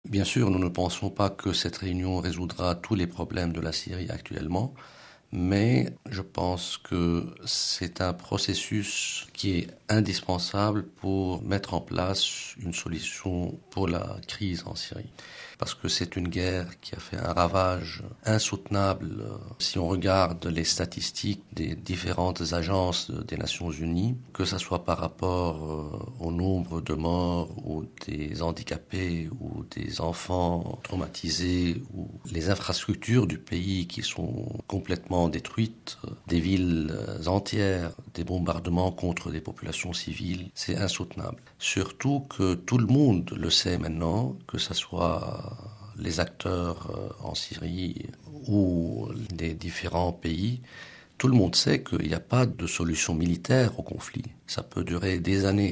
Bien sûr, nous ne pensons pas que cette réunion résoudra tous les problèmes de la Syrie actuellement, mais je pense que c'est un processus qui est indispensable pour mettre en place une solution pour la crise en Syrie. Parce que c'est une guerre qui a fait un ravage insoutenable. Si on regarde les statistiques des différentes agences des Nations Unies, que ce soit par rapport au nombre de morts ou des handicapés ou des enfants traumatisés ou les infrastructures du pays qui sont complètement détruites, des villes entières, des bombardements contre des populations civiles, c'est insoutenable. Surtout que tout le monde le sait maintenant, que ce soit les acteurs en Syrie ou les différents pays, tout le monde sait qu'il n'y a pas de solution militaire au conflit. Ça peut durer des années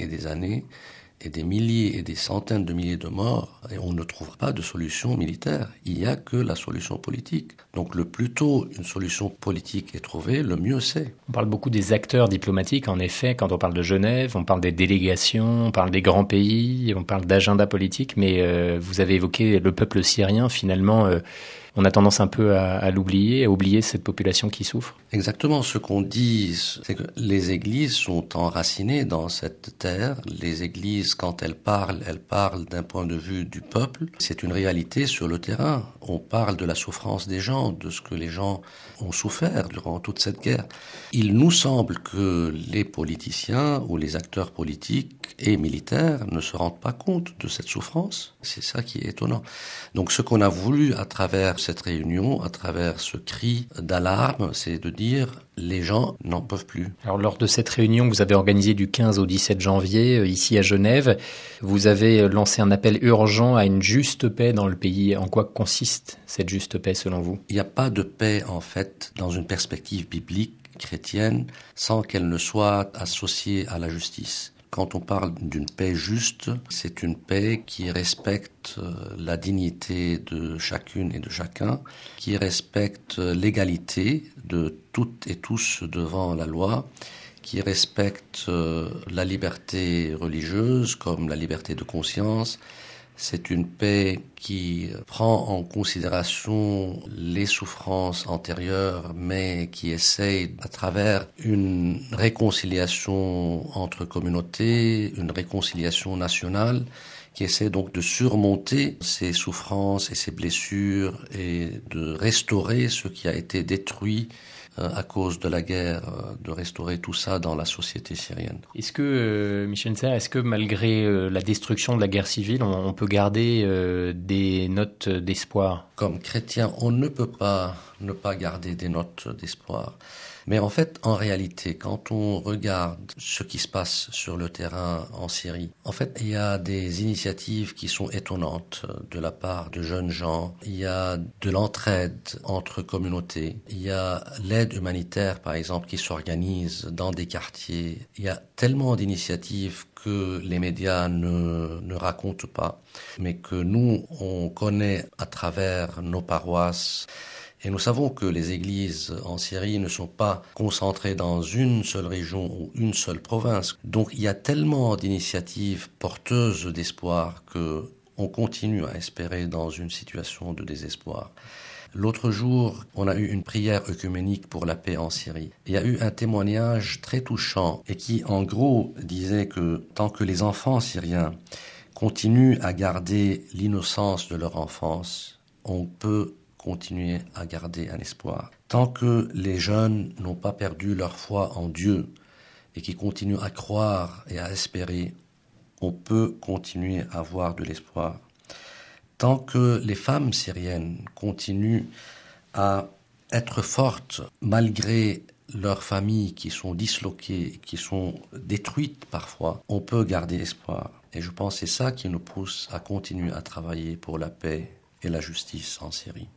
et des milliers et des centaines de milliers de morts, et on ne trouvera pas de solution militaire. Il n'y a que la solution politique. Donc le plus tôt une solution politique est trouvée, le mieux c'est. On parle beaucoup des acteurs diplomatiques, en effet, quand on parle de Genève, on parle des délégations, on parle des grands pays, on parle d'agenda politique, mais vous avez évoqué le peuple syrien, finalement... on a tendance un peu à l'oublier, à oublier cette population qui souffre. Exactement. Ce qu'on dit, c'est que les églises sont enracinées dans cette terre. Les églises, quand elles parlent d'un point de vue du peuple. C'est une réalité sur le terrain. On parle de la souffrance des gens, de ce que les gens ont souffert durant toute cette guerre. Il nous semble que les politiciens ou les acteurs politiques et militaires ne se rendent pas compte de cette souffrance. C'est ça qui est étonnant. Donc ce qu'on a voulu à travers cette réunion, à travers ce cri d'alarme, c'est de dire les gens n'en peuvent plus. Alors lors de cette réunion que vous avez organisée du 15 au 17 janvier, ici à Genève, vous avez lancé un appel urgent à une juste paix dans le pays. En quoi consiste cette juste paix selon vous ? Il n'y a pas de paix en fait dans une perspective biblique chrétienne sans qu'elle ne soit associée à la justice. Quand on parle d'une paix juste, c'est une paix qui respecte la dignité de chacune et de chacun, qui respecte l'égalité de toutes et tous devant la loi, qui respecte la liberté religieuse comme la liberté de conscience. C'est une paix qui prend en considération les souffrances antérieures, mais qui essaye, à travers une réconciliation entre communautés, une réconciliation nationale, qui essaie donc de surmonter ces souffrances et ces blessures et de restaurer ce qui a été détruit à cause de la guerre, de restaurer tout ça dans la société syrienne. Est-ce que, Michel Serres, malgré la destruction de la guerre civile, on peut garder des notes d'espoir ? Comme chrétien, on ne peut pas ne pas garder des notes d'espoir. Mais en fait, en réalité, quand on regarde ce qui se passe sur le terrain en Syrie, en fait, il y a des initiatives qui sont étonnantes de la part de jeunes gens. Il y a de l'entraide entre communautés. Il y a l'aide humanitaire, par exemple, qui s'organise dans des quartiers. Il y a tellement d'initiatives que les médias ne racontent pas, mais que nous, on connaît à travers nos paroisses. Et nous savons que les églises en Syrie ne sont pas concentrées dans une seule région ou une seule province. Donc il y a tellement d'initiatives porteuses d'espoir que on continue à espérer dans une situation de désespoir. L'autre jour, on a eu une prière œcuménique pour la paix en Syrie. Il y a eu un témoignage très touchant et qui, en gros, disait que tant que les enfants syriens continuent à garder l'innocence de leur enfance, on peut continuer à garder un espoir. Tant que les jeunes n'ont pas perdu leur foi en Dieu et qui continuent à croire et à espérer, on peut continuer à avoir de l'espoir. Tant que les femmes syriennes continuent à être fortes malgré leurs familles qui sont disloquées, qui sont détruites parfois, on peut garder espoir. Et je pense que c'est ça qui nous pousse à continuer à travailler pour la paix et la justice en Syrie.